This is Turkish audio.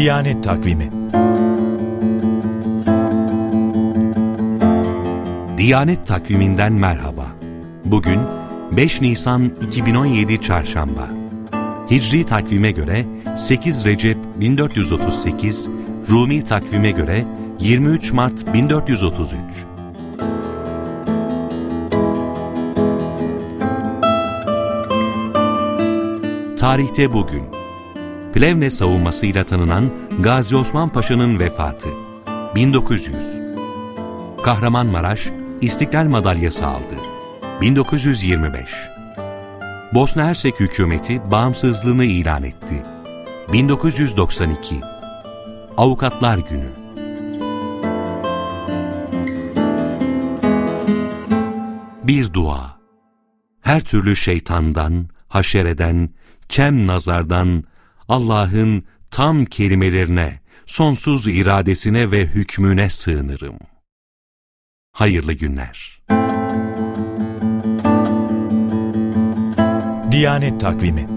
Diyanet Takvimi. Diyanet Takviminden merhaba. Bugün 5 Nisan 2017 Çarşamba. Hicri takvime göre 8 Recep 1438, Rumi takvime göre 23 Mart 1433. Tarihte bugün, Plevne savunmasıyla tanınan Gazi Osman Paşa'nın vefatı. 1900. Kahramanmaraş İstiklal Madalyası aldı. 1925. Bosna Hersek hükümeti bağımsızlığını ilan etti. 1992. Avukatlar Günü. Bir dua. Her türlü şeytandan, haşereden, kem nazardan, Allah'ın tam kelimelerine, sonsuz iradesine ve hükmüne sığınırım. Hayırlı günler. Diyanet Takvimi.